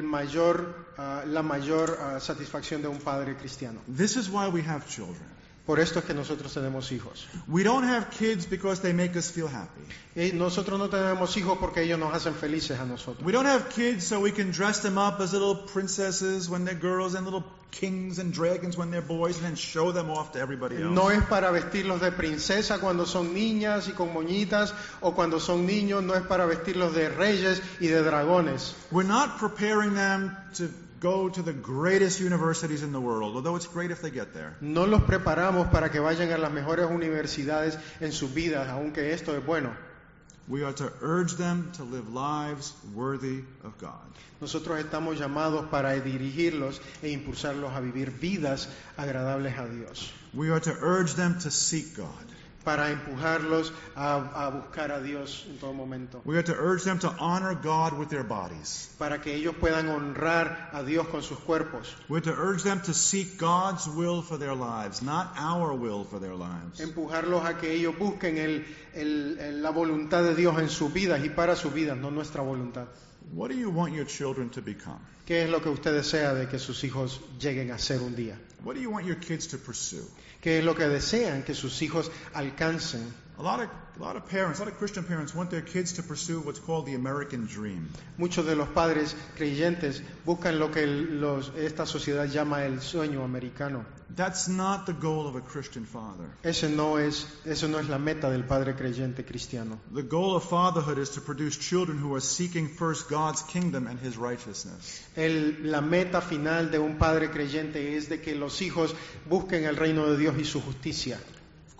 mayor satisfacción de un padre cristiano. This is why we have children. Por esto es que nosotros tenemos hijos. We don't have kids because they make us feel happy. Nosotros no tenemos hijos porque ellos nos hacen felices a nosotros. We don't have kids so we can dress them up as little princesses when they're girls and little kings and dragons when they're boys and then show them off to everybody else. No es para vestirlos de princesa cuando son niñas y con moñitas, o cuando son niños no es para vestirlos de reyes y de dragones. We're not preparing them to go to the greatest universities in the world, although it's great if they get there. No los preparamos para que vayan a las mejores universidades en sus vidas, aunque esto es bueno. We are to urge them to live lives worthy of God. Nosotros estamos llamados para dirigirlos e impulsarlos a vivir vidas agradables a Dios. We are to urge them to seek God. Para empujarlos a buscar a Dios en todo momento. We are to urge them to honor God with their bodies. Para que ellos puedan honrar a Dios con sus cuerpos. We are to urge them to seek God's will for their lives, not our will for their lives. Empujarlos a que ellos busquen la voluntad de Dios en sus vidas y para sus vidas, no nuestra voluntad. What do you want your children to become? ¿Qué es lo que usted desea de que sus hijos lleguen a ser un día? What do you want your kids to pursue? ¿Qué es lo que desean que sus hijos alcancen? A lot of parents, a lot of Christian parents want their kids to pursue what's called the American dream. Muchos de los padres creyentes buscan lo que esta sociedad llama el sueño americano. That's not the goal of a Christian father. Eso no es la meta del padre creyente cristiano. The goal of fatherhood is to produce children who are seeking first God's kingdom and His righteousness. La meta final de un padre creyente es de que los hijos busquen el reino de Dios y su justicia. Of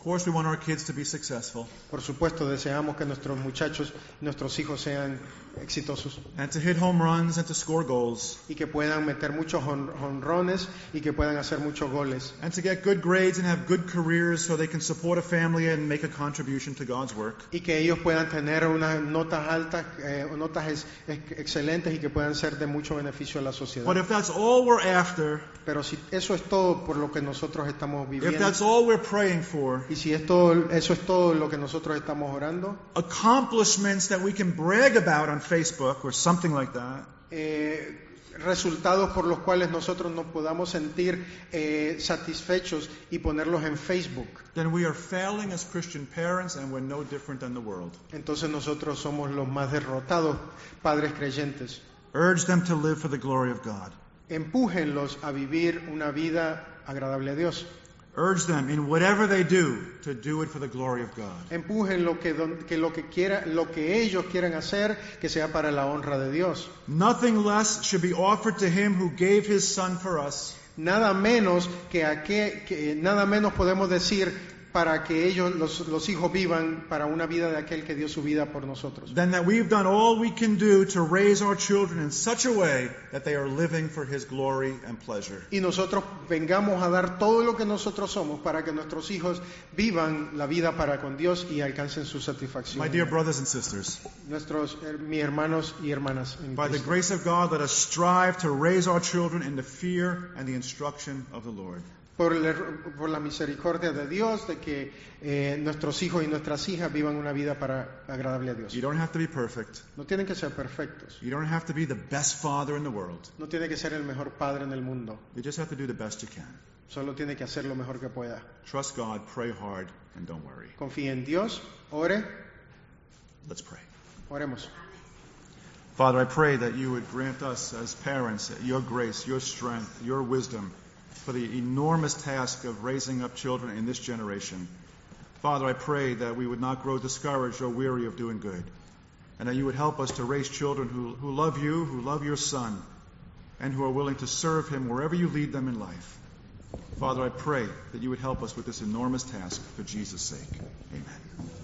course, we want our kids to be successful Por supuesto, deseamos que nuestros muchachos, nuestros hijos sean exitosos and to hit home runs and to score goals y que puedan meter muchos jonrones y que puedan hacer muchos goles and to get good grades and have good careers so they can support a family and make a contribution to God's work. y que ellos puedan tener unas notas altas, notas excelentes y que puedan ser de mucho beneficio a la sociedad. But if that's all we're after, Pero si eso es todo por lo que nosotros estamos if viviendo, that's all we're praying for, y si eso es todo lo que nosotros estamos orando, accomplishments that we can brag about on Facebook or something like that, resultados por los cuales nosotros nos podamos sentir satisfechos y ponerlos en Facebook, then we are failing as Christian parents and we're no different than the world. entonces nosotros somos los más derrotados padres creyentes. Urge them to live for the glory of God. Empújenlos a vivir una vida agradable a Dios. Urge them in whatever they do to do it for the glory of God. Empujen lo que ellos quieran hacer, que sea para la honra de Dios. Nothing less should be offered to him who gave his son for us. Nada menos nada menos podemos decir para que ellos, los hijos, vivan para una vida de aquel que dio su vida por nosotros. Than that we've done all we can do to raise our children in such a way that they are living for his glory and pleasure. Y nosotros vengamos a dar todo lo que nosotros somos para que nuestros hijos vivan la vida para con Dios y alcancen su satisfacción. My dear brothers and sisters, Mis hermanos y hermanas en by the Cristo. grace of God, let us strive to raise our children in the fear and the instruction of the Lord. Por la misericordia de Dios, de que nuestros hijos y nuestras hijas vivan una vida agradable a Dios. You don't have to be perfect. No tienen que ser perfectos. You don't have to be the best father in the world. No tiene que ser el mejor padre en el mundo. You just have to do the best you can. Solo tiene que hacer lo mejor que pueda. Trust God, pray hard, and don't worry. Confíe en Dios, ore, Let's pray. oremos. Father, I pray that you would grant us as parents your grace, your strength, your wisdom for the enormous task of raising up children in this generation. Father, I pray that we would not grow discouraged or weary of doing good, and that you would help us to raise children who love you, who love your Son, and who are willing to serve him wherever you lead them in life. Father, I pray that you would help us with this enormous task for Jesus' sake. Amen.